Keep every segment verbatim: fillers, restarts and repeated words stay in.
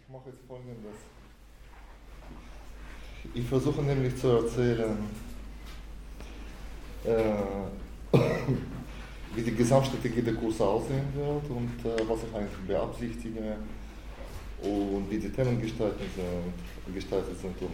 mache jetzt Folgendes. Ich versuche nämlich zu erzählen, äh, wie die Gesamtstrategie der Kurse aussehen wird und äh, was ich eigentlich beabsichtige und wie die Themen gestaltet sind, gestaltet sind und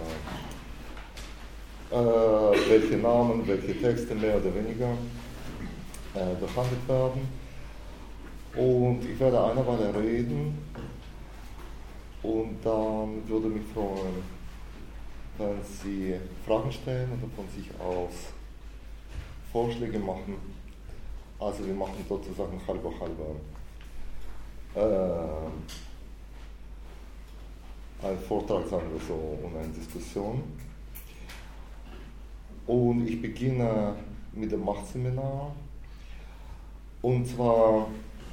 äh, äh, welche Namen, welche Texte mehr oder weniger äh, behandelt werden. Und ich werde eine Weile reden und dann würde mich freuen, wenn Sie Fragen stellen und von sich aus Vorschläge machen. Also wir machen sozusagen halbe halbe äh, einen Vortrag, sagen wir so, und eine Diskussion. Und ich beginne mit dem Machtseminar. Und zwar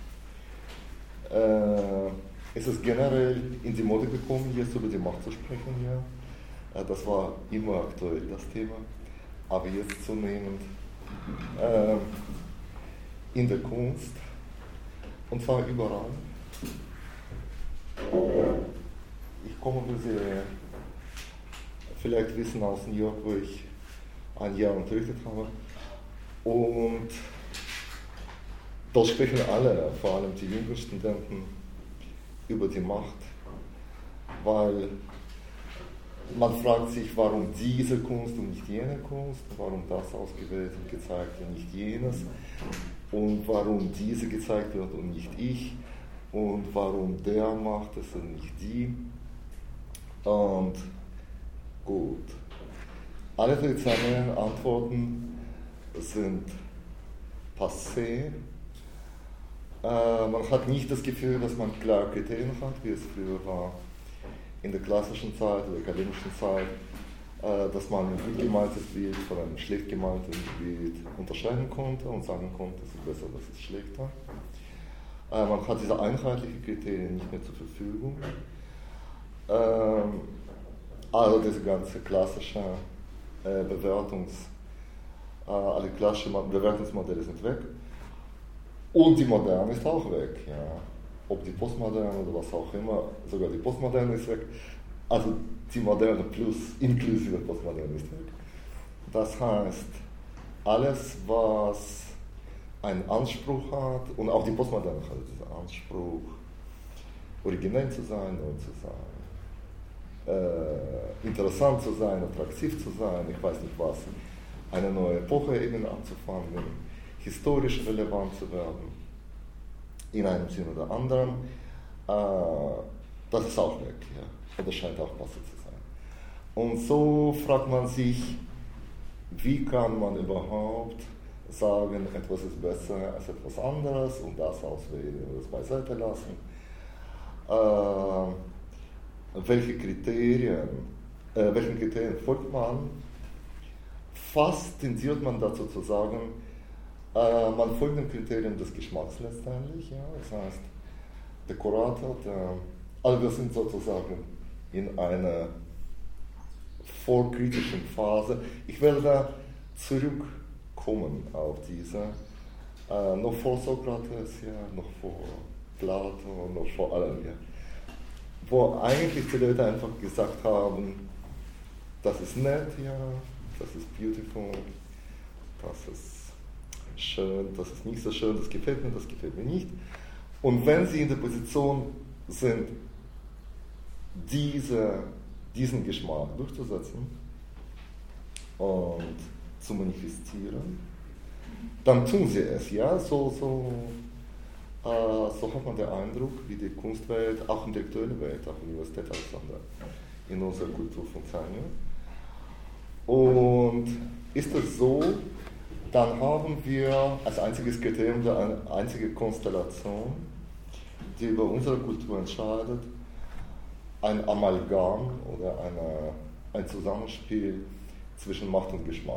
äh, ist es generell in die Mode gekommen, jetzt über die Macht zu sprechen hier. Äh, das war immer aktuell, das Thema. Aber jetzt zunehmend äh, in der Kunst. Und zwar überall. Ich komme, wie Sie vielleicht wissen, aus New York, wo ich ein Jahr unterrichtet habe. Und dort sprechen alle, vor allem die jüngeren Studenten, über die Macht, weil man fragt sich, warum diese Kunst und nicht jene Kunst, warum das ausgewählt und gezeigt und nicht jenes, und warum diese gezeigt wird und nicht ich, und warum der macht es und nicht die. Und gut, alle traditionellen Antworten sind passé. Äh, man hat nicht das Gefühl, dass man klare Kriterien hat, wie es früher war in der klassischen Zeit oder akademischen Zeit, äh, dass man ein gut gemaltes Bild von einem schlecht gemalten Bild unterscheiden konnte und sagen konnte, das ist besser, das ist schlechter. Äh, man hat diese einheitlichen Kriterien nicht mehr zur Verfügung. Ähm, also diese ganze klassische äh, Bewertungs, äh, alle klassischen Bewertungsmodelle sind weg. Und die Moderne ist auch weg, ja. Ob die Postmoderne oder was auch immer, sogar die Postmoderne ist weg. Also die Moderne plus inklusive Postmoderne ist weg. Das heißt, alles, was einen Anspruch hat, und auch die Postmoderne hat diesen Anspruch, originell zu sein, neu zu sein, äh, interessant zu sein, attraktiv zu sein, ich weiß nicht was, eine neue Epoche eben anzufangen, historisch relevant zu werden, in einem Sinn oder anderen, äh, das ist auch weg, ja. Und das scheint auch passend zu sein. Und so fragt man sich, wie kann man überhaupt sagen, etwas ist besser als etwas anderes und das auswählen oder das beiseite lassen. Äh, welche Kriterien, äh, welchen Kriterien folgt man? Fast tendiert man dazu zu sagen, äh, man folgt den Kriterien des Geschmacks letztendlich. Ja? Das heißt, der Kurator, der, also wir sind sozusagen in einer vorkritischen Phase. Ich werde da zurückkommen auf diese, äh, noch vor Sokrates, ja, noch vor Plato, noch vor allem, ja, wo eigentlich die Leute einfach gesagt haben, das ist nett, ja, das ist beautiful, das ist schön, das ist nicht so schön, das gefällt mir, das gefällt mir nicht. Und wenn sie in der Position sind, diese, diesen Geschmack durchzusetzen und zu manifestieren, dann tun sie es, ja, so, so, äh, so hat man den Eindruck, wie die Kunstwelt, auch intellektuelle Welt, auch Universität Alexander, in unserer Kultur funktioniert. Und ist es so, dann haben wir als einziges Kriterium eine einzige Konstellation, die über unsere Kultur entscheidet, ein Amalgam oder eine, ein Zusammenspiel zwischen Macht und Geschmack.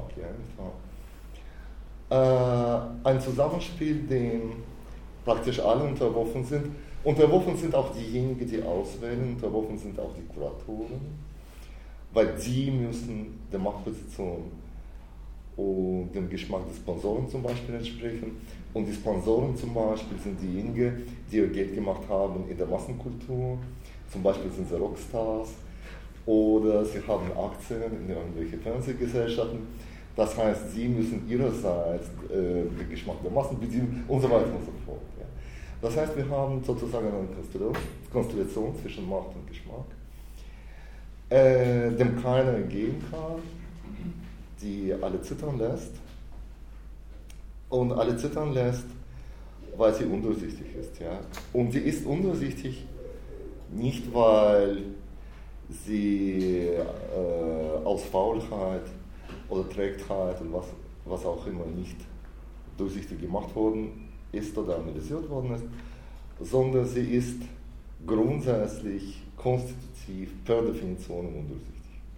Ja, äh, ein Zusammenspiel, dem praktisch alle unterworfen sind. Unterworfen sind auch diejenigen, die auswählen, unterworfen sind auch die Kuratoren, weil die müssen der Machtposition und dem Geschmack des Sponsoren zum Beispiel entsprechen. Und die Sponsoren zum Beispiel sind diejenigen, die ihr Geld gemacht haben in der Massenkultur, zum Beispiel sind sie Rockstars oder sie haben Aktien in irgendwelche Fernsehgesellschaften. Das heißt, sie müssen ihrerseits äh, den Geschmack der Massen bedienen und so weiter und so fort. Ja. Das heißt, wir haben sozusagen eine Konstellation zwischen Macht und Geschmack, äh, dem keiner entgehen kann, die alle zittern lässt. Und alle zittern lässt, weil sie undurchsichtig ist. Ja. Und sie ist undurchsichtig nicht, weil sie äh, aus Faulheit oder Trägheit und was, was auch immer nicht durchsichtig gemacht worden ist oder analysiert worden ist, sondern sie ist grundsätzlich, konstitutiv, per Definition undurchsichtig.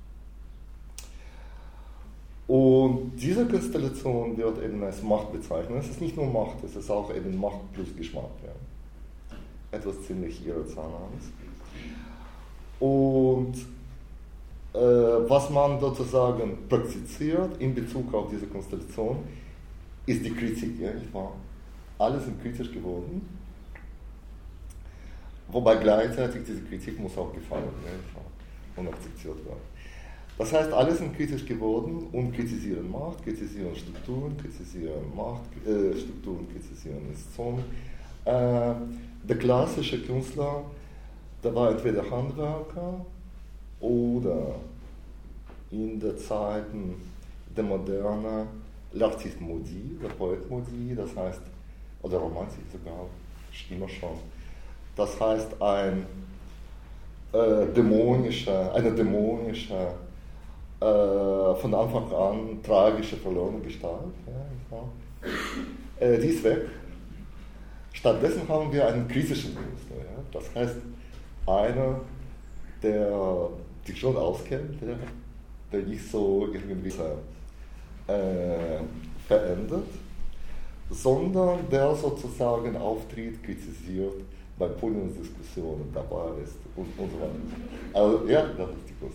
Und diese Konstellation wird eben als Macht bezeichnet. Es ist nicht nur Macht, es ist auch eben Macht plus Geschmack. Ja. Etwas ziemlich Irrationales. Und äh, was man sozusagen praktiziert in Bezug auf diese Konstellation, ist die Kritik. Ja, nicht wahr? Alle sind kritisch geworden, wobei gleichzeitig diese Kritik muss auch gefallen werden und akzeptiert werden. Das heißt, alle sind kritisch geworden und kritisieren Macht, kritisieren Strukturen, kritisieren Macht, äh, Strukturen, kritisieren Institutionen. Äh, der klassische Künstler, der war entweder Handwerker oder in der Zeiten der Moderne l'artiste maudit, der Poet maudit, das heißt, oder Romantik sogar, immer schon. Das heißt, ein äh, dämonischer, eine dämonische, äh, von Anfang an tragische, verlorene Gestalt. Ja, äh, die ist weg. Stattdessen haben wir einen kritischen Künstler. Ja? Das heißt, einer, der sich schon auskennt, ja? Der nicht so irgendwie äh, verändert, sondern der sozusagen auftritt, kritisiert, bei Podiumsdiskussionen dabei ist und, und so weiter. Also ja, das ist die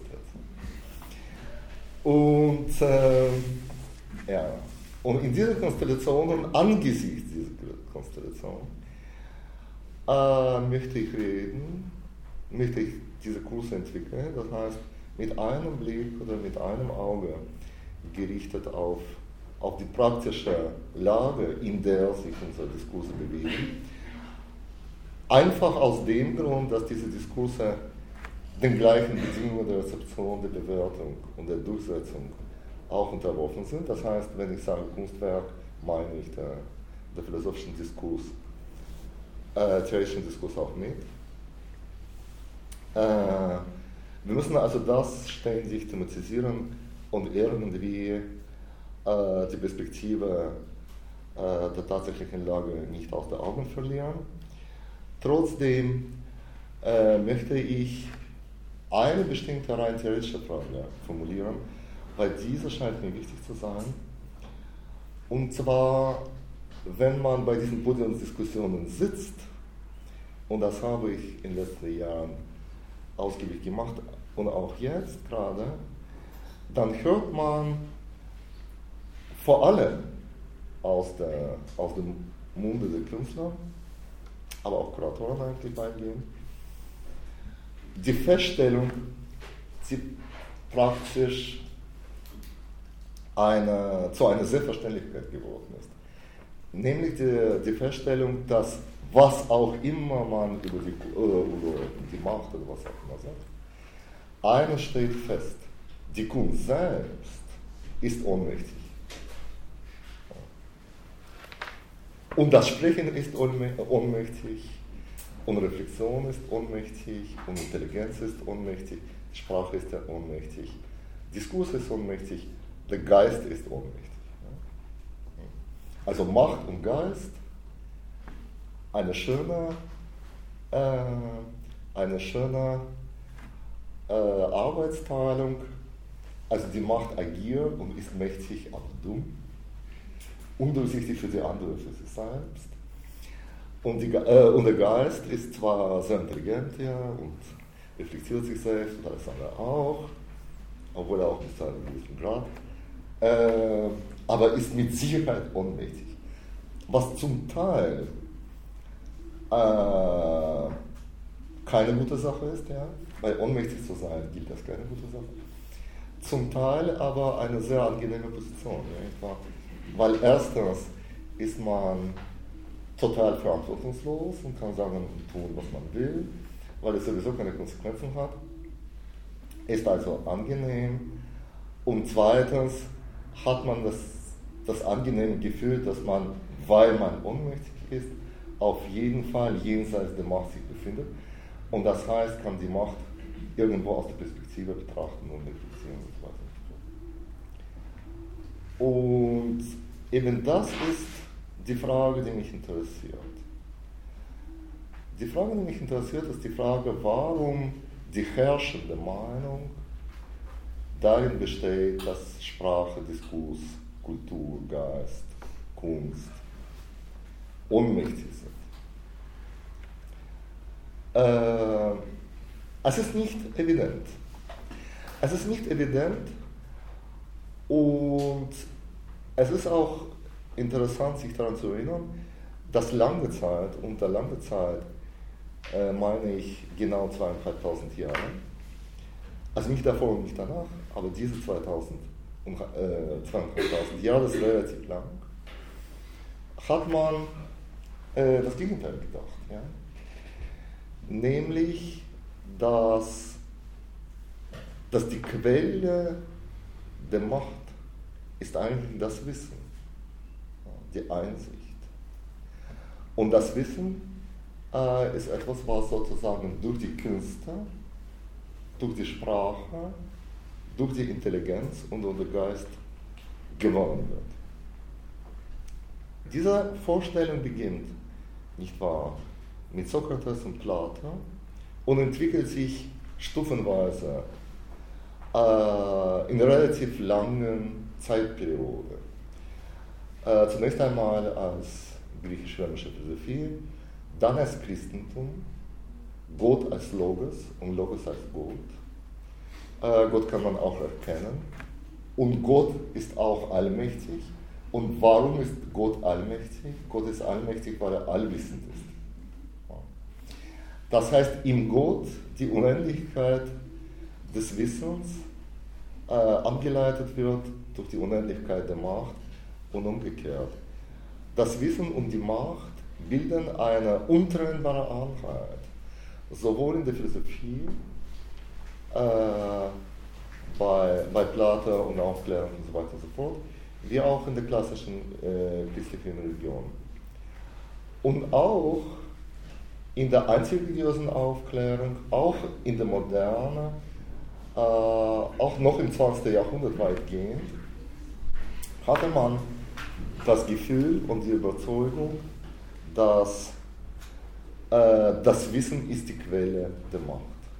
Konstellation. Und, äh, ja. und in dieser Konstellation und angesichts dieser Konstellation äh, möchte ich reden, möchte ich diese Kurse entwickeln, das heißt mit einem Blick oder mit einem Auge gerichtet auf, auf die praktische Lage, in der sich unsere Diskurse bewegen. Einfach aus dem Grund, dass diese Diskurse den gleichen Bedingungen der Rezeption, der Bewertung und der Durchsetzung auch unterworfen sind. Das heißt, wenn ich sage Kunstwerk, meine ich der, der philosophischen Diskurs, äh, theoretischen Diskurs auch mit. Äh, wir müssen also das ständig thematisieren und irgendwie äh, die Perspektive äh, der tatsächlichen Lage nicht aus den Augen verlieren. Trotzdem äh, möchte ich eine bestimmte rein theoretische Frage formulieren, weil diese scheint mir wichtig zu sein. Und zwar, wenn man bei diesen Podiumsdiskussionen sitzt, und das habe ich in den letzten Jahren ausgiebig gemacht und auch jetzt gerade, dann hört man vor allem aus, der, aus dem Munde der Künstler, aber auch Kuratoren eigentlich beigehen, die Feststellung, die praktisch eine, zu einer Selbstverständlichkeit geworden ist. Nämlich die, die Feststellung, dass was auch immer man über die, oder über die Macht oder was auch immer sagt, eines steht fest, die Kunst selbst ist ohnmächtig. Und das Sprechen ist ohnmächtig, und Reflexion ist ohnmächtig, und Intelligenz ist ohnmächtig, Sprache ist ja ohnmächtig, Diskurs ist ohnmächtig, der Geist ist ohnmächtig. Also Macht und Geist, eine schöne, äh, eine schöne äh, Arbeitsteilung, also die Macht agiert und ist mächtig, aber dumm, undurchsichtig für die andere, für sich selbst. Und, die, äh, und der Geist ist zwar sehr intelligent, ja, und reflektiert sich selbst und alles andere auch, obwohl er auch bis zu einem gewissen Grad, äh, aber ist mit Sicherheit ohnmächtig. Was zum Teil äh, keine gute Sache ist, ja, weil ohnmächtig zu sein gilt als keine gute Sache. Zum Teil aber eine sehr angenehme Position, ja, weil erstens ist man total verantwortungslos und kann sagen und tun, was man will, weil es sowieso keine Konsequenzen hat. Ist also angenehm. Und zweitens hat man das, das angenehme Gefühl, dass man, weil man ohnmächtig ist, auf jeden Fall jenseits der Macht sich befindet. Und das heißt, kann die Macht irgendwo aus der Perspektive betrachten und reflektieren und so weiter. Und eben das ist die Frage, die mich interessiert. Die Frage, die mich interessiert, ist die Frage, warum die herrschende Meinung darin besteht, dass Sprache, Diskurs, Kultur, Geist, Kunst ohnmächtig sind. Äh, es ist nicht evident. Es ist nicht evident und es ist auch interessant, sich daran zu erinnern, dass lange Zeit, unter lange Zeit, äh, meine ich genau zweieinhalbtausend Jahre, also nicht davor und nicht danach, aber diese zweitausend, äh, zweieinhalbtausend Jahre, das ist relativ lang, hat man äh, das Gegenteil gedacht. Ja? Nämlich, dass, dass die Quelle der Macht ist eigentlich das Wissen, die Einsicht. Und das Wissen äh, ist etwas, was sozusagen durch die Künste, durch die Sprache, durch die Intelligenz und durch den Geist gewonnen wird. Diese Vorstellung beginnt, nicht wahr, mit Sokrates und Plato und entwickelt sich stufenweise äh, in relativ langen Zeitperioden. Äh, zunächst einmal als griechisch-römische Philosophie, dann als Christentum, Gott als Logos und Logos als Gott. Äh, Gott kann man auch erkennen und Gott ist auch allmächtig. Und warum ist Gott allmächtig? Gott ist allmächtig, weil er allwissend ist. Das heißt, in Gott die Unendlichkeit des Wissens äh, abgeleitet wird durch die Unendlichkeit der Macht und umgekehrt. Das Wissen und die Macht bilden eine untrennbare Einheit, sowohl in der Philosophie, äh, bei, bei Plato und Aufklärung und so weiter und so fort, wie auch in der klassischen äh, christlichen Religion. Und auch in der einzelreligiösen Aufklärung, auch in der Moderne, äh, auch noch im zwanzigsten Jahrhundert weitgehend, hatte man das Gefühl und die Überzeugung, dass äh, das Wissen ist die Quelle der Macht.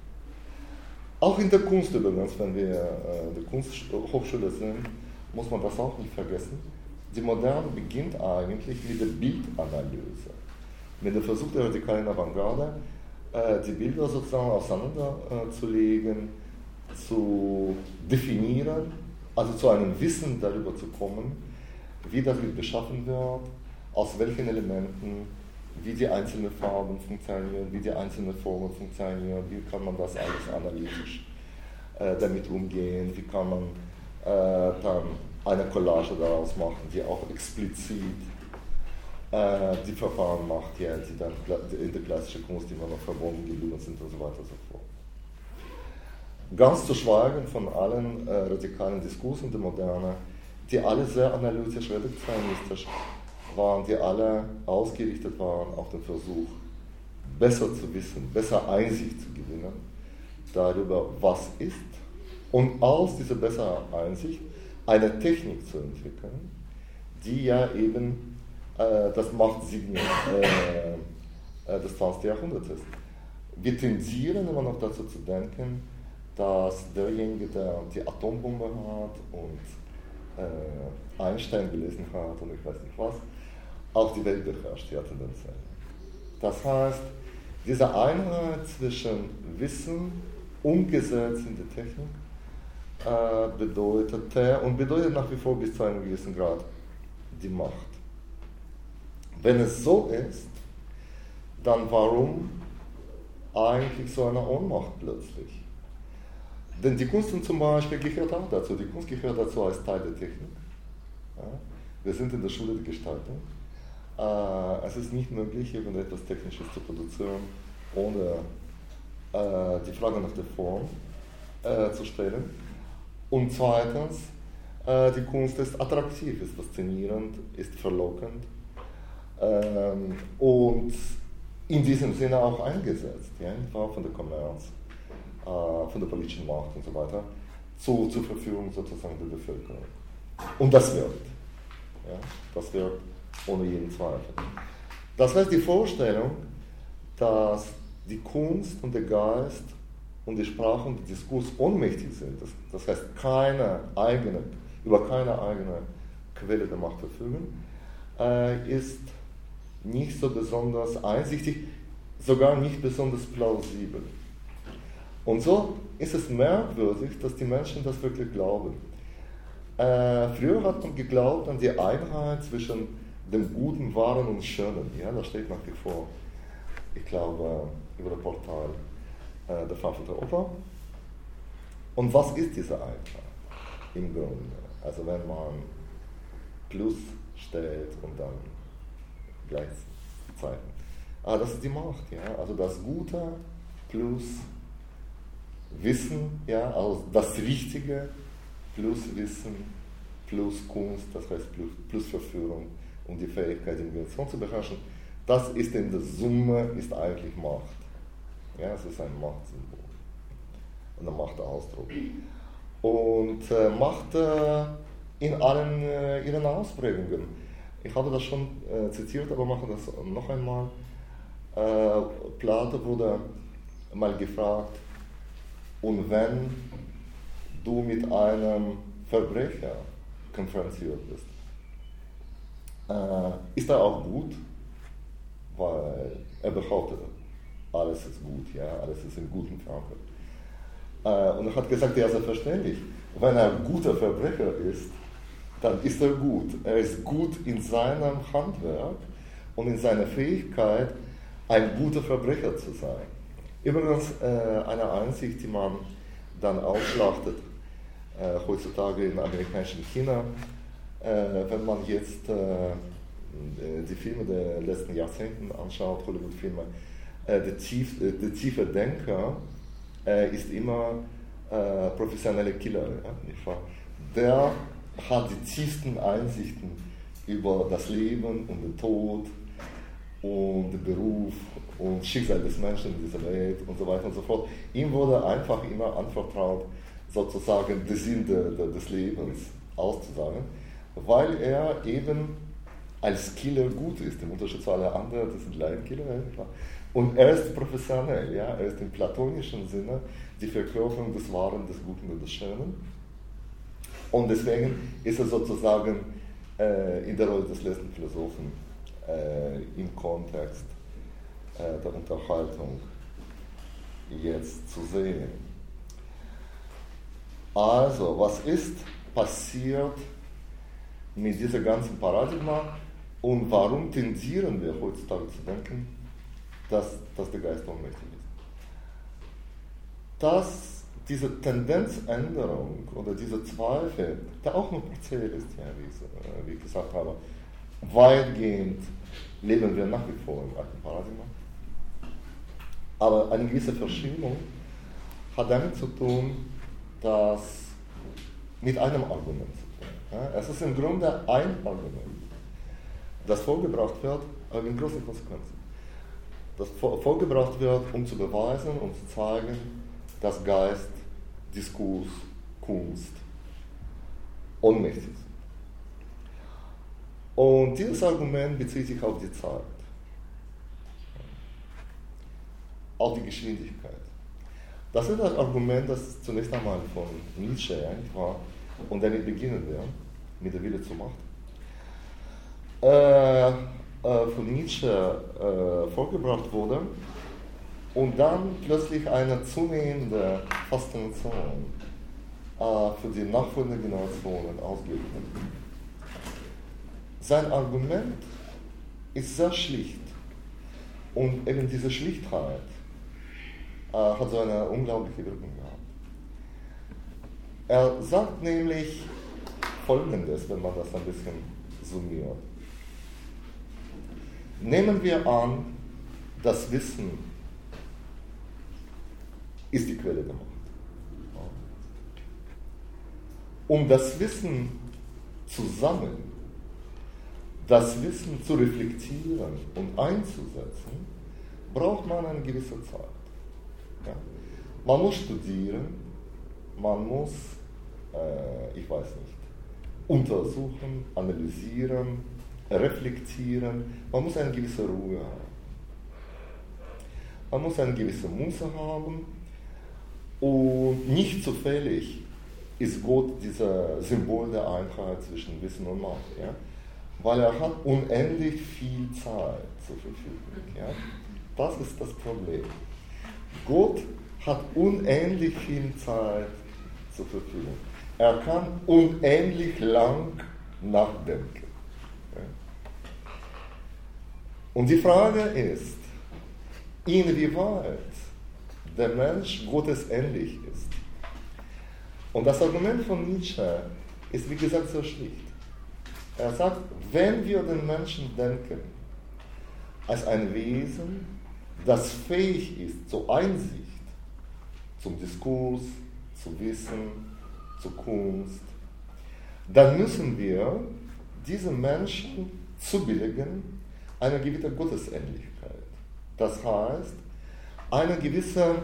Auch in der Kunst übrigens, wenn wir äh, in der Kunsthochschule sind, muss man das auch nicht vergessen. Die Moderne beginnt eigentlich mit der Bildanalyse, mit dem Versuch der radikalen Avantgarde, äh, die Bilder sozusagen auseinanderzulegen, äh, zu definieren, also zu einem Wissen darüber zu kommen, wie das Bild beschaffen wird, aus welchen Elementen, wie die einzelnen Farben funktionieren, wie die einzelnen Formen funktionieren, wie kann man das alles analytisch äh, damit umgehen, wie kann man äh, dann eine Collage daraus machen, die auch explizit äh, die Verfahren macht, die, die dann in der klassischen Kunst immer noch verbunden geblieben sind und so weiter und so fort. Ganz zu schweigen von allen äh, radikalen Diskursen der Moderne, die alle sehr analytisch, reduktionistisch waren, die alle ausgerichtet waren auf den Versuch, besser zu wissen, besser Einsicht zu gewinnen darüber, was ist, und aus dieser besseren Einsicht eine Technik zu entwickeln, die ja eben äh, das Machtsignium äh, äh, des zwanzigsten Jahrhunderts ist. Wir tendieren immer noch dazu zu denken, dass derjenige, der die Atombombe hat und äh, Einstein gelesen hat und ich weiß nicht was, auch die Welt beherrscht, ja tendenziell. Das heißt, diese Einheit zwischen Wissen umgesetzt in die Technik äh, bedeutete und bedeutet nach wie vor bis zu einem gewissen Grad die Macht. Wenn es so ist, dann warum eigentlich zu einer Ohnmacht plötzlich. Denn die Kunst zum Beispiel gehört auch dazu. Die Kunst gehört dazu als Teil der Technik. Ja? Wir sind in der Schule der Gestaltung. Äh, es ist nicht möglich, irgendetwas Technisches zu produzieren, ohne äh, die Frage nach der Form äh, zu stellen. Und zweitens, äh, die Kunst ist attraktiv, ist faszinierend, ist verlockend ähm, und in diesem Sinne auch eingesetzt, ja, von der Kommerz, äh, von der politischen Macht und so weiter, zu, zur Verfügung sozusagen der Bevölkerung. Und das wirkt. Ja, das wirkt ohne jeden Zweifel. Das heißt, die Vorstellung, dass die Kunst und der Geist und die Sprache und der Diskurs ohnmächtig sind, das, das heißt, keine eigene, über keine eigene Quelle der Macht verfügen, äh, ist nicht so besonders einsichtig, sogar nicht besonders plausibel. Und so ist es merkwürdig, dass die Menschen das wirklich glauben. Äh, früher hat man geglaubt an die Einheit zwischen dem Guten, Wahren und Schönen. Ja, das steht nach wie vor, ich glaube, über das Portal äh, der Frankfurter Oper. Und was ist diese Einheit im Grunde? Also wenn man Plus stellt und dann Gleichzeichen. Ah, das ist die Macht, ja. Also das Gute plus Wissen, ja, also das Richtige plus Wissen plus Kunst, das heißt plus, plus Verführung und die Fähigkeit, die Invention zu beherrschen, das ist in der Summe ist eigentlich Macht. Ja, es ist ein Machtsymbol und ein Machtausdruck. Und äh, Macht äh, in allen äh, ihren Ausprägungen. Ich habe das schon äh, zitiert, aber mache das noch einmal. Äh, Plato wurde mal gefragt, und wenn du mit einem Verbrecher konfrontiert bist, äh, ist er auch gut? Weil er behauptet, alles ist gut, ja, alles ist im Guten verankert. Äh, und er hat gesagt, ja, selbstverständlich, wenn er ein guter Verbrecher ist, dann ist er gut. Er ist gut in seinem Handwerk und in seiner Fähigkeit, ein guter Verbrecher zu sein. Übrigens äh, eine Einsicht, die man dann ausschlachtet, äh, heutzutage im amerikanischen Kino, äh, wenn man jetzt äh, die Filme der letzten Jahrzehnten anschaut, Hollywood-Filme, äh, der, tief, äh, der tiefe Denker äh, ist immer äh, professioneller Killer. Ja, nicht wahr? Der hat die tiefsten Einsichten über das Leben und den Tod und den Beruf und Schicksal des Menschen in dieser Welt und so weiter und so fort. Ihm wurde einfach immer anvertraut, sozusagen den Sinn de, de, des Lebens auszusagen, weil er eben als Killer gut ist, im Unterschied zu allen anderen, das sind Laienkiller. Und er ist professionell, ja? Er ist im platonischen Sinne die Verkörperung des Wahren, des Guten und des Schönen. Und deswegen ist er sozusagen äh, in der Rolle des letzten Philosophen äh, im Kontext äh, der Unterhaltung jetzt zu sehen. Also, was ist passiert mit diesem ganzen Paradigma und warum tendieren wir heutzutage zu denken, dass, dass der Geist ohnmächtig ist? Dass diese Tendenzänderung oder dieser Zweifel, der auch noch partiell ist, ja, wie, ich, wie ich gesagt habe, weitgehend leben wir nach wie vor im alten Paradigma. Aber eine gewisse Verschiebung hat damit zu tun, dass mit einem Argument zu tun. Ja, es ist im Grunde ein Argument, das vorgebracht wird, aber mit großen Konsequenzen. Das vorgebracht wird, um zu beweisen, um zu zeigen, dass Geist, Diskurs, Kunst ohnmächtig sind. Und dieses Argument bezieht sich auf die Zeit, auf die Geschwindigkeit. Das ist das Argument, das zunächst einmal von Nietzsche war und damit beginnen wir, mit der Wille zur Macht. Äh, äh, von Nietzsche äh, vorgebracht wurde und dann plötzlich eine zunehmende Faszination äh, für die nachfolgenden Generationen ausgeübt wird. Sein Argument ist sehr schlicht und eben diese Schlichtheit äh, hat so eine unglaubliche Wirkung gehabt. Er sagt nämlich Folgendes, wenn man das ein bisschen summiert. Nehmen wir an, das Wissen ist die Quelle der Macht. Um das Wissen zu sammeln, das Wissen zu reflektieren und einzusetzen, braucht man eine gewisse Zeit. Ja? Man muss studieren, man muss, äh, ich weiß nicht, untersuchen, analysieren, reflektieren, man muss eine gewisse Ruhe haben. Man muss eine gewisse Muße haben und nicht zufällig ist Gott dieses Symbol der Einheit zwischen Wissen und Macht. Ja? Weil er hat unendlich viel Zeit zur Verfügung. Ja? Das ist das Problem. Gott hat unendlich viel Zeit zur Verfügung. Er kann unendlich lang nachdenken. Ja? Und die Frage ist, inwieweit der Mensch Gottes ähnlich ist. Und das Argument von Nietzsche ist, wie gesagt, so schlicht. Er sagt, wenn wir den Menschen denken als ein Wesen, das fähig ist zur Einsicht, zum Diskurs, zu Wissen, zur Kunst, dann müssen wir diesen Menschen zubilligen eine gewisse Gottesähnlichkeit. Das heißt, eine gewisse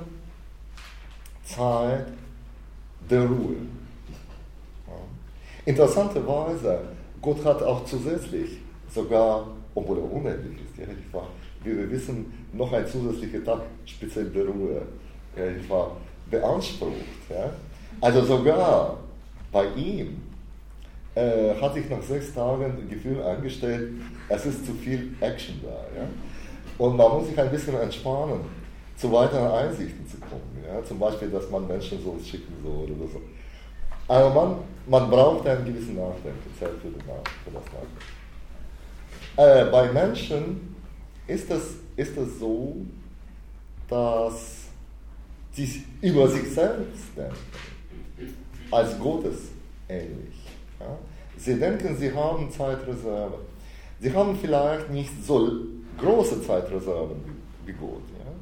Zeit der Ruhe. Ja. Interessanterweise, Gott hat auch zusätzlich, sogar, obwohl er unendlich ist, ja, ich war, wie wir wissen, noch ein zusätzlicher Tag speziell der Ruhe, ja, ich war beansprucht. Ja. Also sogar bei ihm äh, hatte ich nach sechs Tagen das Gefühl eingestellt, es ist zu viel Action da. Ja. Und man muss sich ein bisschen entspannen, zu weiteren Einsichten zu kommen. Ja? Zum Beispiel, dass man Menschen so schicken soll oder so. Also man, man braucht einen gewissen Nachdenken, Zeit für, den Nach- für das Nachdenken. Äh, bei Menschen ist es, ist es so, dass sie über sich selbst denken, als Gottes ähnlich. Ja? Sie denken, sie haben Zeitreserve. Sie haben vielleicht nicht so große Zeitreserven wie, wie Gott. Ja?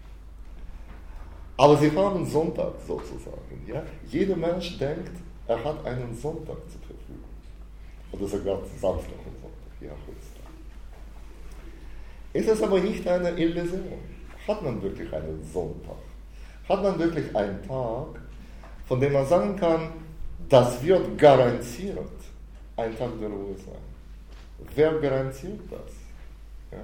Aber sie haben Sonntag sozusagen. Ja? Jeder Mensch denkt, er hat einen Sonntag zur Verfügung. Oder sogar Samstag und Sonntag. Ja, heutzutage. Ist es aber nicht eine Illusion? Hat man wirklich einen Sonntag? Hat man wirklich einen Tag, von dem man sagen kann, das wird garantiert ein Tag der Ruhe sein? Wer garantiert das? Ja?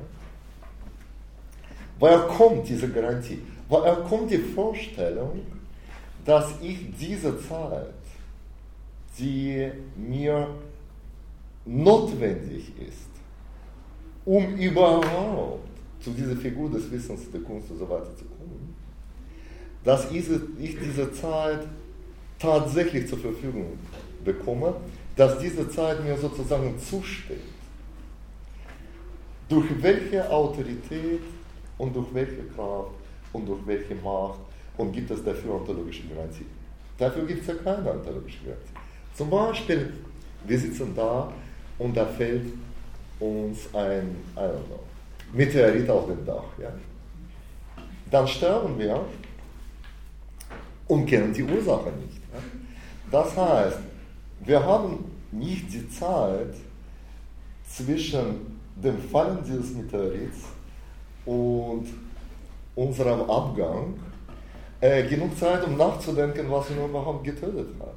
Woher kommt diese Garantie? Woher kommt die Vorstellung, dass ich diese Zeit, die mir notwendig ist, um überhaupt zu dieser Figur des Wissens, der Kunst und so weiter zu kommen, dass ich diese Zeit tatsächlich zur Verfügung bekomme, dass diese Zeit mir sozusagen zusteht. Durch welche Autorität und durch welche Kraft und durch welche Macht und gibt es dafür ontologische Garantie? Dafür gibt es ja keine ontologische Garantie. Zum Beispiel, wir sitzen da und da fällt uns ein, I don't know, Meteorit auf dem Dach. Ja? Dann sterben wir und kennen die Ursache nicht. Ja? Das heißt, wir haben nicht die Zeit zwischen dem Fallen dieses Meteorits und unserem Abgang äh, genug Zeit, um nachzudenken, was ihn überhaupt getötet hat.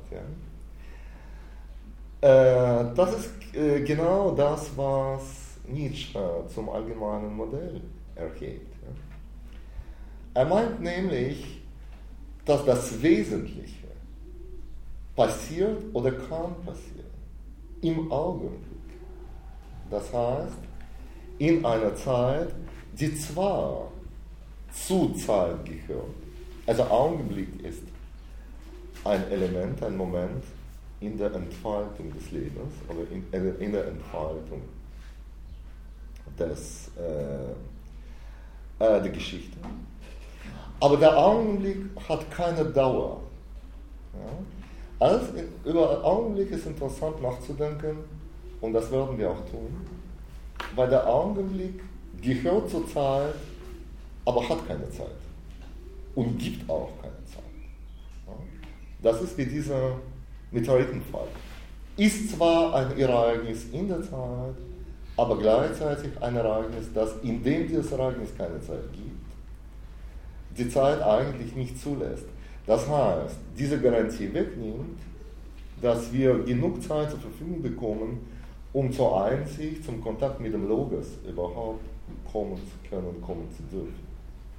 Ja? Äh, das ist äh, genau das, was Nietzsche zum allgemeinen Modell erhebt. Ja? Er meint nämlich, dass das Wesentliche passiert oder kann passieren im Augenblick. Das heißt, in einer Zeit, die zwar zu Zeit gehört, also Augenblick ist ein Element, ein Moment in der Entfaltung des Lebens oder in, in der Entfaltung des, äh, äh, der Geschichte. Aber der Augenblick hat keine Dauer. Ja? Also über Augenblick ist interessant nachzudenken, und das werden wir auch tun, weil der Augenblick gehört zur Zeit, aber hat keine Zeit und gibt auch keine Zeit. Ja? Das ist wie dieser Meteoritenfall. Ist zwar ein Ereignis in der Zeit, aber gleichzeitig ein Ereignis, das, in dem dieses Ereignis keine Zeit gibt, die Zeit eigentlich nicht zulässt. Das heißt, diese Garantie wegnimmt, dass wir genug Zeit zur Verfügung bekommen, um zur Einsicht, zum Kontakt mit dem Logos überhaupt kommen zu können und kommen zu dürfen.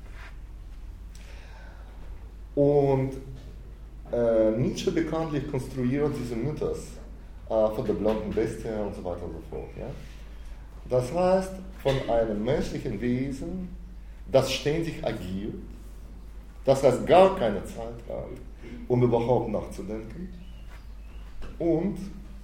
Und äh, Nietzsche bekanntlich konstruiert diesen Mythos äh, von der blonden Bestie und so weiter und so fort. Ja? Das heißt, von einem menschlichen Wesen, das ständig agiert, das heißt gar keine Zeit hat, um überhaupt nachzudenken, und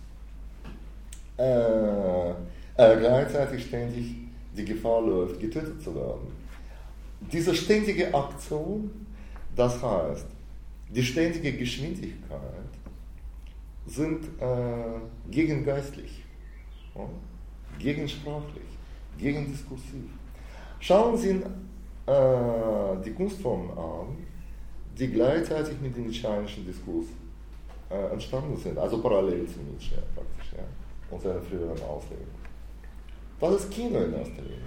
äh, äh, gleichzeitig ständig die Gefahr läuft, getötet zu werden. Diese ständige Aktion, das heißt, die ständige Geschwindigkeit, sind äh, gegengeistlich, ja? Gegensprachlich, gegendiskursiv. Schauen Sie äh, die Kunstformen an, die gleichzeitig mit dem nietzscheanischen Diskurs äh, entstanden sind, also parallel zu Nietzsche praktisch, ja, und seiner früheren Auslegung. Das ist Kino in erster Linie.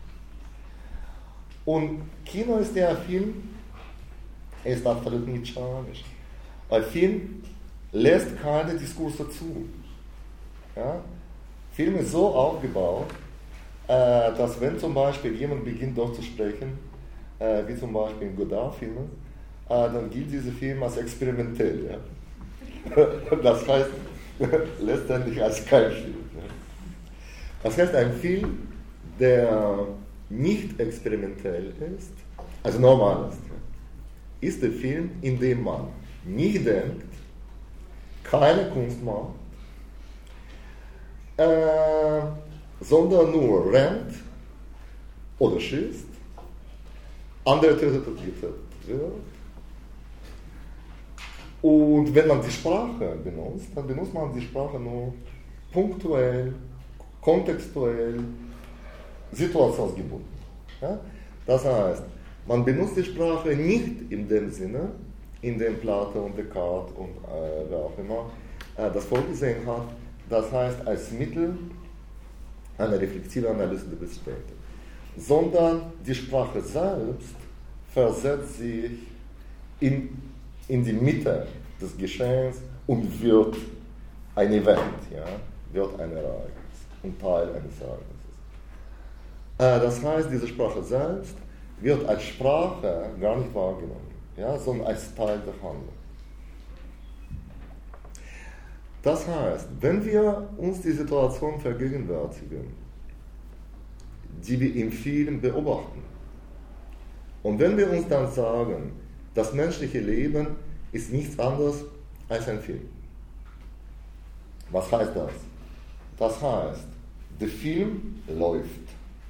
Ja. Und Kino ist der Film, er ist absolut nietzscheanisch. Ein Film lässt keine Diskurse zu. Ja. Film ist so aufgebaut, äh, dass wenn zum Beispiel jemand beginnt dort zu sprechen, äh, wie zum Beispiel in Godard-Filmen, äh, dann gilt dieser Film als experimentell. Ja? Das heißt, letztendlich als kein Film. Ja? Das heißt, ein Film, der nicht experimentell ist, also normal ist, ja, ist der Film, in dem man nicht denkt, keine Kunst macht, Äh, sondern nur rennt oder schießt, andere tötet und getötet wird. Und wenn man die Sprache benutzt, dann benutzt man die Sprache nur punktuell, kontextuell, situationsgebunden. Ja? Das heißt, man benutzt die Sprache nicht in dem Sinne, in dem Plato und Descartes und äh, wer auch immer äh, das vorgesehen hat. Das heißt, als Mittel einer reflexiven Analyse der Bestände. Sondern die Sprache selbst versetzt sich in, in die Mitte des Geschehens und wird ein Event, ja, wird ein Ereignis und Teil eines Ereignisses. Äh, das heißt, diese Sprache selbst wird als Sprache gar nicht wahrgenommen, ja, sondern als Teil der Handlung. Das heißt, wenn wir uns die Situation vergegenwärtigen, die wir im Film beobachten, und wenn wir uns dann sagen, das menschliche Leben ist nichts anderes als ein Film. Was heißt das? Das heißt, der Film läuft.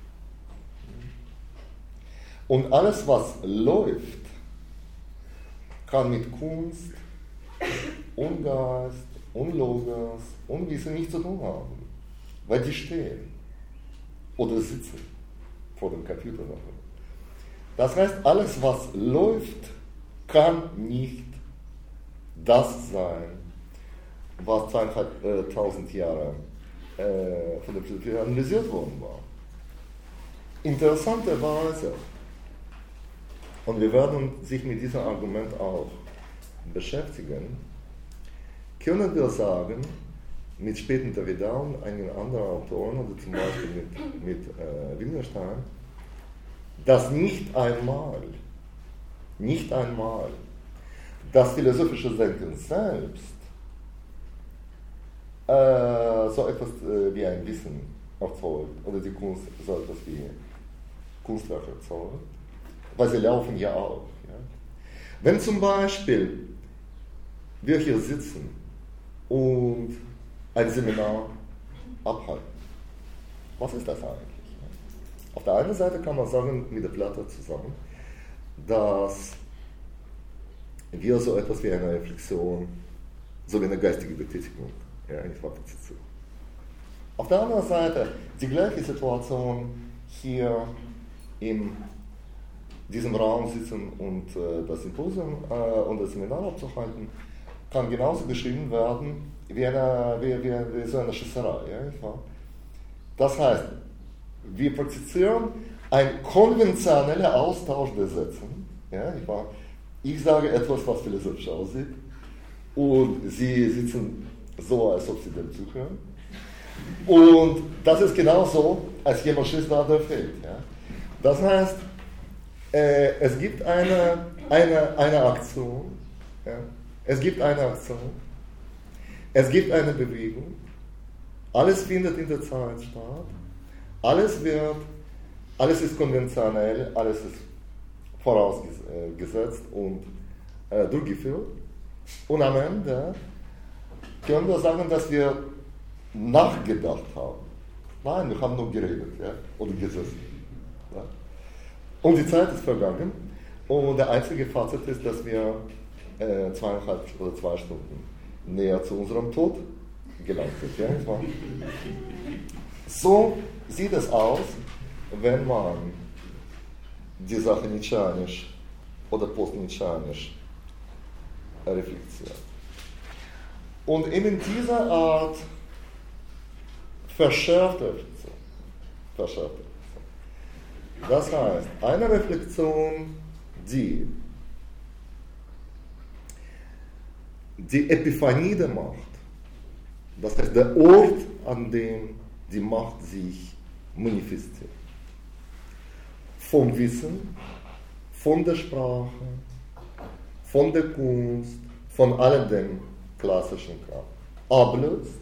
Und alles, was läuft, kann mit Kunst und Geist und Logos und Wissen nichts zu tun haben, weil die stehen oder sitzen vor dem Computer. Das heißt, alles, was läuft, kann nicht das sein, was zweieinhalbtausend Jahre äh, von der Philosophie analysiert worden war. Interessanterweise, und wir werden sich mit diesem Argument auch beschäftigen, können wir sagen, mit späten Derrida und einigen anderen Autoren, oder zum Beispiel mit, mit äh, Wittgenstein, dass nicht einmal, nicht einmal das philosophische Denken selbst äh, so etwas äh, wie ein Wissen erzeugt, oder die Kunst so etwas wie Kunstwerk erzeugt, weil sie laufen ja auch. Ja? Wenn zum Beispiel wir hier sitzen und ein Seminar abhalten. Was ist das eigentlich? Auf der einen Seite kann man sagen, mit der Platte zusammen, dass wir so etwas wie eine Reflexion, so wie eine geistige Betätigung, ja, nicht praktizieren. Auf der anderen Seite, die gleiche Situation hier in diesem Raum sitzen und äh, das Symposium äh, und das Seminar abzuhalten, kann genauso beschrieben werden wie, eine, wie, wie, wie so eine Schießerei. Ja? Das heißt, wir praktizieren einen konventionellen Austausch der Sätze. Ja? Ich sage etwas, was philosophisch aussieht, und Sie sitzen so, als ob Sie dem zuhören. Und das ist genauso, als jemand schießt, da der fällt. Ja? Das heißt, äh, es gibt eine, eine, eine Aktion, ja? es gibt eine Aktion, es gibt eine Bewegung, alles findet in der Zeit statt, alles wird, alles ist konventionell, alles ist vorausgesetzt und äh, durchgeführt. Und am Ende können wir sagen, dass wir nachgedacht haben. Nein, wir haben nur geredet, ja? Oder gesessen. Ja? Und die Zeit ist vergangen. Und der einzige Fazit ist, dass wir äh, zweieinhalb oder zwei Stunden näher zu unserem Tod gelangt sind. Ja? So sieht es aus, wenn man die Sache nietzscheanisch oder postnietzscheanisch reflektiert. Und eben diese Art verschärfte Reflexion, verschärfte Reflexion. Das heißt, eine Reflexion, die die Epiphanie der Macht, das heißt der Ort, an dem die Macht sich manifestiert, vom Wissen, von der Sprache, von der Kunst, von all dem klassischen Kram, ablöst,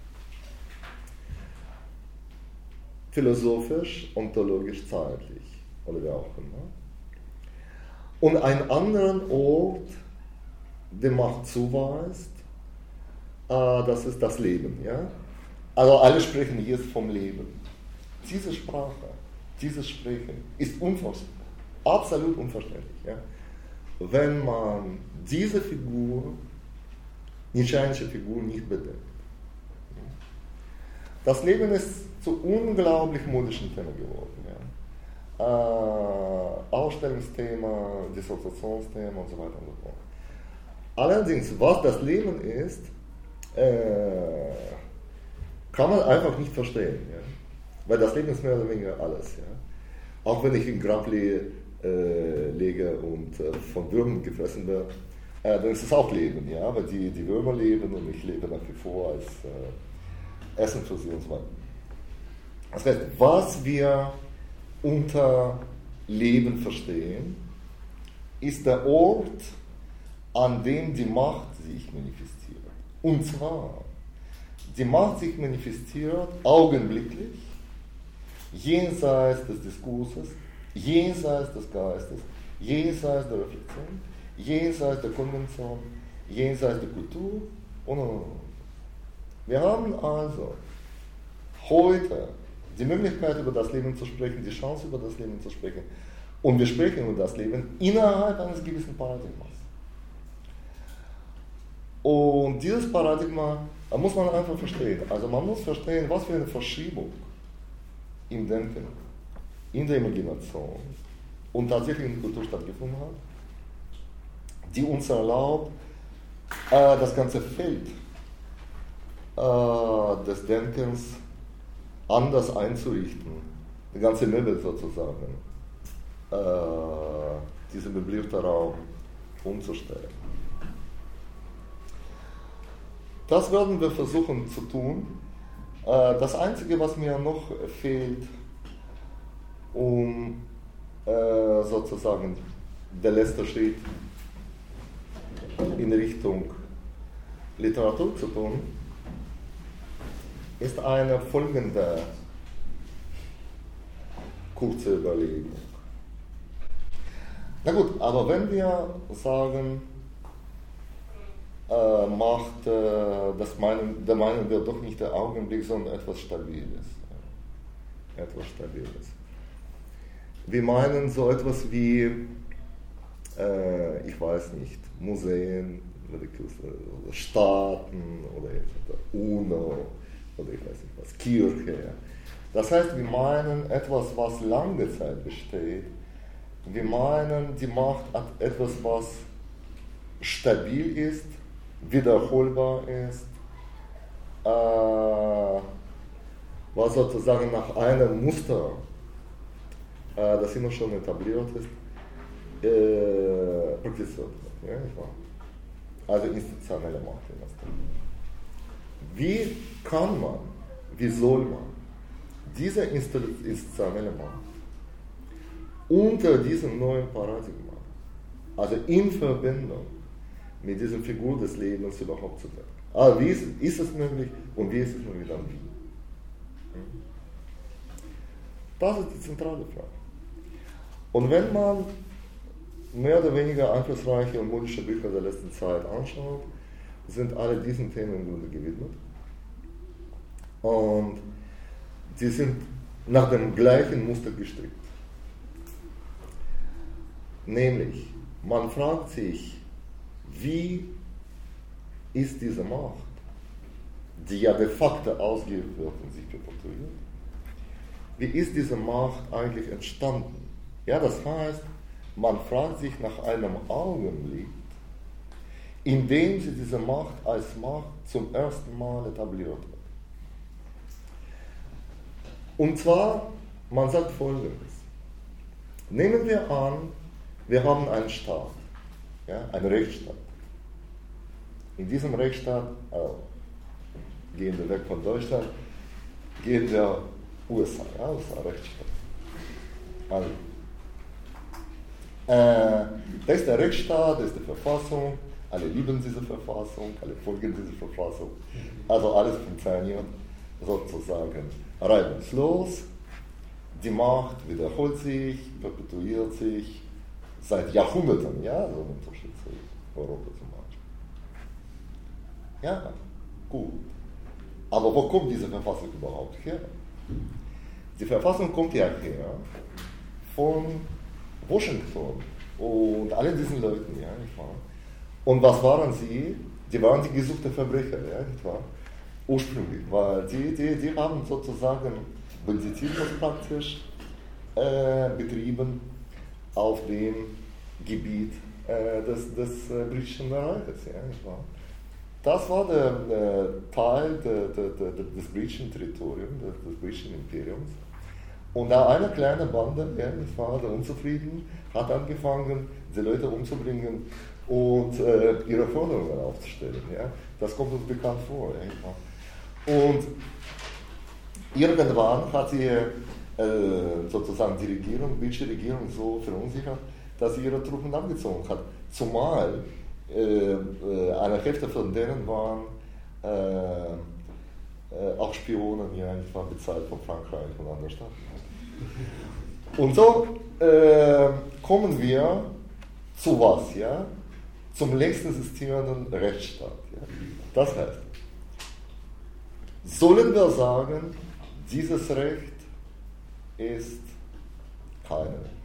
philosophisch, ontologisch, zeitlich oder wie auch immer, und einen anderen Ort der Macht zuweist, äh, das ist das Leben. Ja? Also alle sprechen jetzt vom Leben. Diese Sprache, dieses Sprechen ist unverständlich, absolut unverständlich. Ja? Wenn man diese Figur, nietzscheanische Figur, nicht bedenkt. Das Leben ist zu unglaublich modischen Thema geworden. Ja? Äh, Ausstellungsthema, Dissertationsthema und so weiter und so fort. Allerdings, was das Leben ist, äh, kann man einfach nicht verstehen. Ja? Weil das Leben ist mehr oder weniger alles. Ja? Auch wenn ich in Grab lege, äh, lege und äh, von Würmern gefressen werde, äh, dann ist es auch Leben. Ja? Weil die, die Würmer leben und ich lebe nach wie vor als äh, Essen für sie und so weiter. Das heißt, was wir unter Leben verstehen, ist der Ort, an dem die Macht sich manifestiert. Und zwar, die Macht sich manifestiert augenblicklich, jenseits des Diskurses, jenseits des Geistes, jenseits der Reflexion, jenseits der Konvention, jenseits der Kultur und, und, und. Wir haben also heute die Möglichkeit, über das Leben zu sprechen, die Chance, über das Leben zu sprechen. Und wir sprechen über das Leben innerhalb eines gewissen Paradigmas. Und dieses Paradigma muss man einfach verstehen. Also man muss verstehen, was für eine Verschiebung im Denken, in der Imagination und tatsächlich in der Kultur stattgefunden hat, die uns erlaubt, äh, das ganze Feld äh, des Denkens anders einzurichten, die ganze Möbel sozusagen, äh, dieser möblierte Raum umzustellen. Das werden wir versuchen zu tun. Äh, das Einzige, was mir noch fehlt, um äh, sozusagen der letzte Schritt in Richtung Literatur zu tun, ist eine folgende kurze Überlegung. Na gut, aber wenn wir sagen, äh, Macht, äh, das meinen, da meinen wir doch nicht der Augenblick, sondern etwas Stabiles. Ja. Etwas Stabiles. Wir meinen so etwas wie äh, ich weiß nicht, Museen, oder Staaten oder UNO oder ich weiß nicht was, Kirche. Das heißt, wir meinen etwas, was lange Zeit besteht. Wir meinen, die Macht hat etwas, was stabil ist, wiederholbar ist, äh, was sozusagen nach einem Muster, äh, das immer schon etabliert ist, äh, praktiziert wird. Ja, nicht wahr? Also institutionelle Macht. Wie kann man, wie soll man diese institutionelle Macht unter diesem neuen Paradigma, also in Verbindung mit dieser Figur des Lebens überhaupt zu denken? Also wie ist, ist es möglich und wie ist es möglich dann wie? Das ist die zentrale Frage. Und wenn man mehr oder weniger einflussreiche und modische Bücher der letzten Zeit anschaut, sind alle diesen Themen im Grunde gewidmet. Und sie sind nach dem gleichen Muster gestrickt. Nämlich, man fragt sich, wie ist diese Macht, die ja de facto ausgeübt wird und sich perpetuiert, wie ist diese Macht eigentlich entstanden? Ja, das heißt, man fragt sich nach einem Augenblick, in dem sie diese Macht als Macht zum ersten Mal etabliert hat. Und zwar, man sagt Folgendes. Nehmen wir an, wir haben einen Staat, ja, einen Rechtsstaat. In diesem Rechtsstaat, äh, gehen wir weg von Deutschland, gehen wir U S A, ja, U S A Rechtsstaat. Also, äh, das ist der Rechtsstaat, das ist die Verfassung, alle lieben diese Verfassung, alle folgen dieser Verfassung. Also alles funktioniert sozusagen reibungslos. Die Macht wiederholt sich, perpetuiert sich seit Jahrhunderten, ja, so im Unterschied zu Europa zum Beispiel. Ja, gut. Aber wo kommt diese Verfassung überhaupt her? Die Verfassung kommt ja her von Washington und allen diesen Leuten, ja, nicht wahr? Und was waren sie? Die waren die gesuchten Verbrecher, ja, nicht wahr? Ursprünglich, weil die, die, die haben sozusagen Banditismus praktisch äh, betrieben auf dem Gebiet äh, des, des äh, britischen Reiches, ja, nicht wahr? Das war der, der Teil der, der, der, des britischen Territoriums, des, des britischen Imperiums. Und da eine kleine Bande, ja, nicht wahr, der Unzufrieden, hat angefangen, die Leute umzubringen und äh, ihre Forderungen aufzustellen. Ja. Das kommt uns bekannt vor. Ja. Und irgendwann hat sie äh, sozusagen die Regierung, die britische Regierung so verunsichert, dass sie ihre Truppen abgezogen hat. Zumal äh, eine Hälfte von denen waren äh, äh, auch Spionen, ja, nicht wahr, bezahlt von Frankreich und anderen Staaten. Und so äh, kommen wir zu was, ja? Zum längst existierenden Rechtsstaat. Ja? Das heißt, sollen wir sagen, dieses Recht ist kein Recht?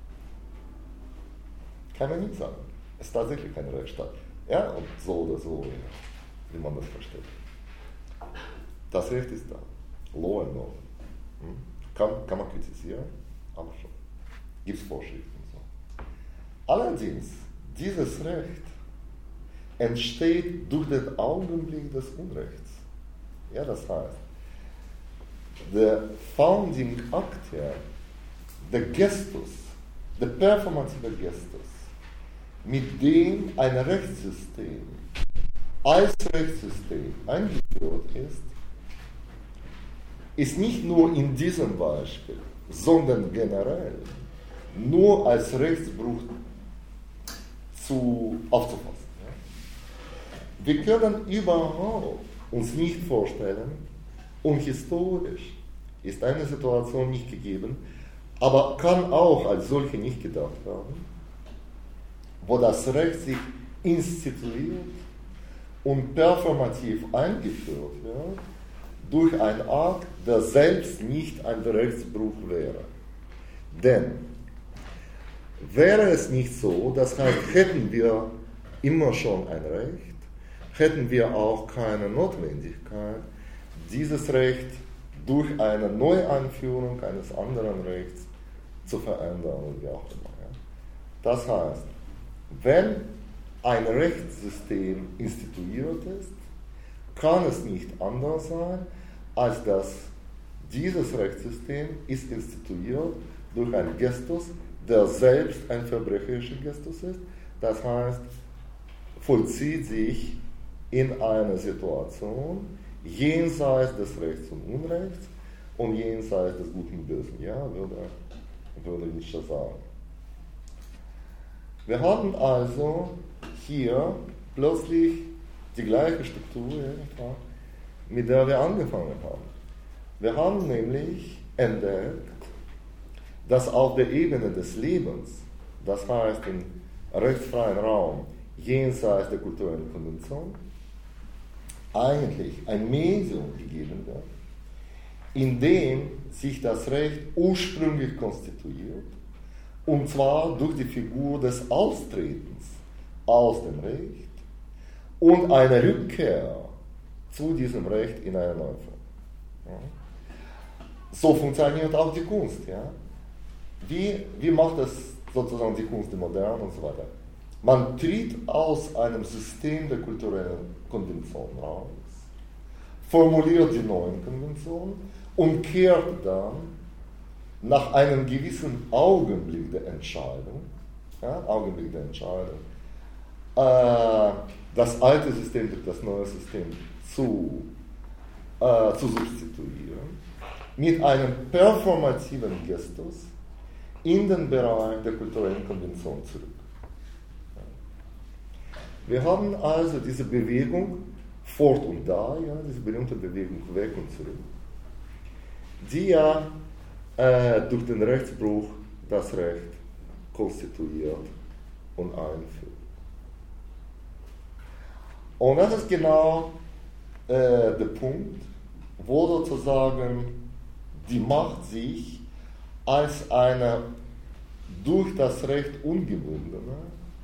Kann man nicht sagen. Es ist tatsächlich kein Rechtsstaat. Ja, und so oder so, ja, wie man das versteht. Das Recht ist da. Law and Order. Hm? Kann, kann man kritisieren, aber schon. Gibt es Vorschriften. So. Allerdings, dieses Recht entsteht durch den Augenblick des Unrechts. Ja, das heißt, der Founding Act, ja, der Gestus, der performative Gestus, mit dem ein Rechtssystem als Rechtssystem eingeführt ist, ist nicht nur in diesem Beispiel, sondern generell nur als Rechtsbruch zu, aufzufassen. Ja? Wir können überhaupt uns nicht vorstellen, und historisch ist eine Situation nicht gegeben, aber kann auch als solche nicht gedacht werden, wo das Recht sich instituiert und performativ eingeführt wird, durch einen Akt, der selbst nicht ein Rechtsbruch wäre. Denn wäre es nicht so, das heißt, hätten wir immer schon ein Recht, hätten wir auch keine Notwendigkeit, dieses Recht durch eine Neueinführung eines anderen Rechts zu verändern und wie auch immer. Ja. Das heißt, wenn ein Rechtssystem instituiert ist, kann es nicht anders sein, als dass dieses Rechtssystem ist instituiert durch einen Gestus, der selbst ein verbrecherischer Gestus ist. Das heißt, vollzieht sich in einer Situation jenseits des Rechts und Unrechts und jenseits des Guten und Bösen, ja, würde, würde Nietzsche sagen. Wir haben also hier plötzlich die gleiche Struktur, ja, mit der wir angefangen haben. Wir haben nämlich entdeckt, dass auf der Ebene des Lebens, das heißt im rechtsfreien Raum, jenseits der kulturellen Konvention, eigentlich ein Medium gegeben wird, in dem sich das Recht ursprünglich konstituiert, und zwar durch die Figur des Austretens aus dem Recht und eine Rückkehr zu diesem Recht in eine neue Form. Ja. So funktioniert auch die Kunst. Ja. Wie, wie macht es sozusagen die Kunst, die Moderne und so weiter? Man tritt aus einem System der kulturellen Konvention raus, formuliert die neuen Konventionen und kehrt dann nach einem gewissen Augenblick der Entscheidung, ja, Augenblick der Entscheidung, äh, das alte System durch das neue System zu, äh, zu substituieren, mit einem performativen Gestus in den Bereich der kulturellen Konvention zurück. Wir haben also diese Bewegung fort und da, ja, diese berühmte Bewegung weg und zurück, die ja äh, durch den Rechtsbruch das Recht konstituiert und einführt. Und das ist genau äh, der Punkt, wo sozusagen die Macht sich als eine durch das Recht ungebundene,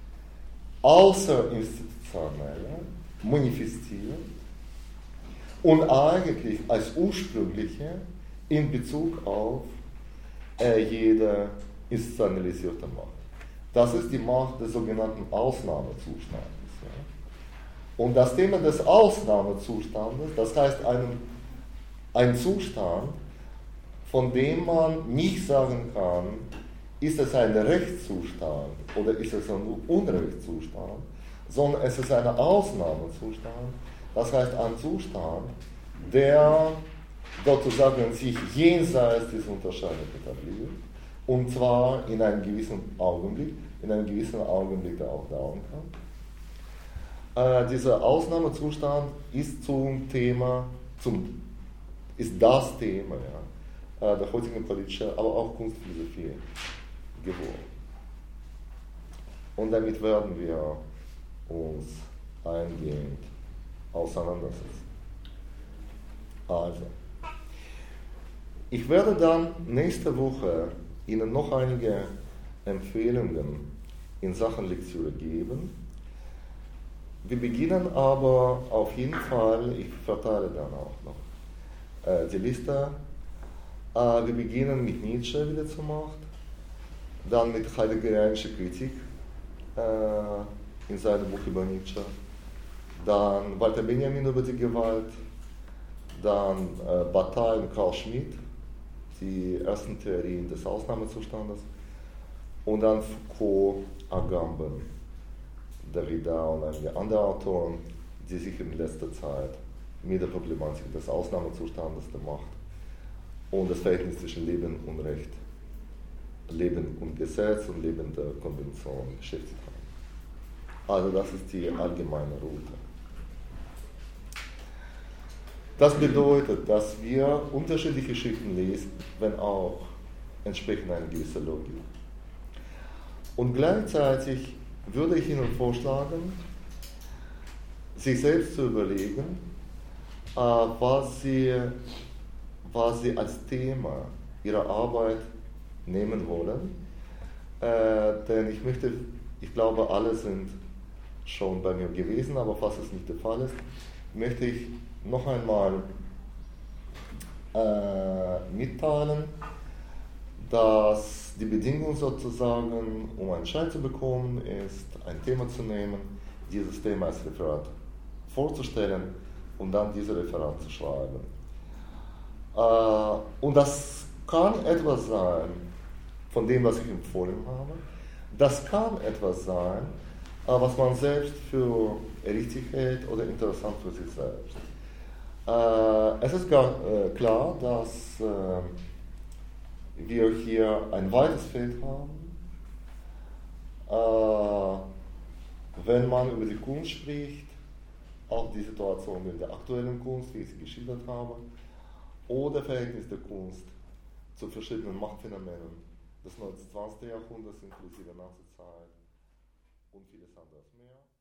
außerinstitutionelle manifestiert und eigentlich als ursprüngliche in Bezug auf äh, jede institutionalisierte Macht. Das ist die Macht des sogenannten Ausnahmezustandes. Ja. Und das Thema des Ausnahmezustandes, das heißt ein, ein Zustand, von dem man nicht sagen kann, ist es ein Rechtszustand oder ist es ein Unrechtszustand, sondern es ist ein Ausnahmezustand, das heißt ein Zustand, der sozusagen sich jenseits dieser Unterscheidung etabliert, und zwar in einem gewissen Augenblick, in einem gewissen Augenblick, der auch dauern kann. Äh, dieser Ausnahmezustand ist zum Thema, zum, ist das Thema, ja, der heutigen politischen, aber auch Kunstphilosophie geworden. Und damit werden wir uns eingehend auseinandersetzen. Also, ich werde dann nächste Woche Ihnen noch einige Empfehlungen in Sachen Lektüre geben. Wir beginnen aber auf jeden Fall, ich verteile dann auch noch äh, die Liste. Äh, wir beginnen mit Nietzsche wieder zur Macht, dann mit heideggerianischer Kritik äh, in seinem Buch über Nietzsche, dann Walter Benjamin über die Gewalt, dann äh, Bataille und Carl Schmitt, die ersten Theorien des Ausnahmezustandes, und dann Foucault, Agamben, Derrida und einige andere Autoren, die sich in letzter Zeit mit der Problematik des Ausnahmezustandes, der Macht und das Verhältnis zwischen Leben und Recht, Leben und Gesetz und Leben der Konvention beschäftigt haben. Also das ist die allgemeine Route. Das bedeutet, dass wir unterschiedliche Schriften lesen, wenn auch entsprechend eine gewisse Logik. Und gleichzeitig würde ich Ihnen vorschlagen, sich selbst zu überlegen, äh, was, Sie, was Sie als Thema Ihrer Arbeit nehmen wollen, äh, denn ich möchte, ich glaube, alle sind schon bei mir gewesen, aber falls es nicht der Fall ist, möchte ich noch einmal äh, mitteilen, dass die Bedingung sozusagen, um einen Schein zu bekommen, ist, ein Thema zu nehmen, dieses Thema als Referat vorzustellen und dann dieses Referat zu schreiben. Äh, und das kann etwas sein von dem, was ich empfohlen habe. Das kann etwas sein, äh, was man selbst für richtig hält oder interessant für sich selbst. Äh, es ist gar, äh, klar, dass äh, wir hier ein weites Feld haben. Äh, wenn man über die Kunst spricht, auch die Situation in der aktuellen Kunst, wie ich sie geschildert habe, oder Verhältnis der Kunst zu verschiedenen Machtphänomenen des neunzehnten Jahrhunderts inklusive Nazizeit und vieles anderes mehr.